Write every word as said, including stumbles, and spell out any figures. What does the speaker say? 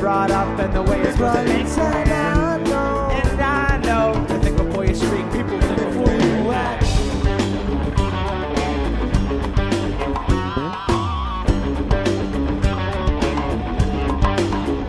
brought up and the way you're supposed to think.